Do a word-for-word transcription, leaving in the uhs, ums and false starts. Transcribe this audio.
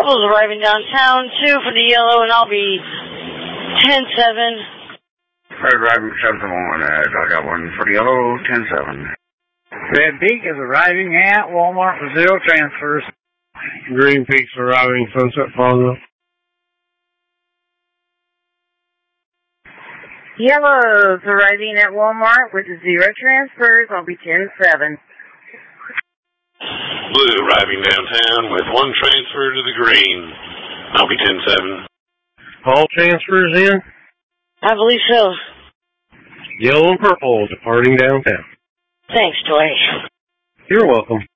Purple's arriving downtown, two for the yellow, and I'll be ten seven. Red arriving seven one, I got one for the yellow, ten seven. Red Peak is arriving at Walmart for zero transfers. Green Peak's arriving Sunset Plaza. Yellow's arriving at Walmart with zero transfers. I'll be ten seven. Blue arriving downtown with one transfer to the green. I'll be ten seven. All transfers in? I believe so. Yellow and purple departing downtown. Thanks, Toy. You're welcome.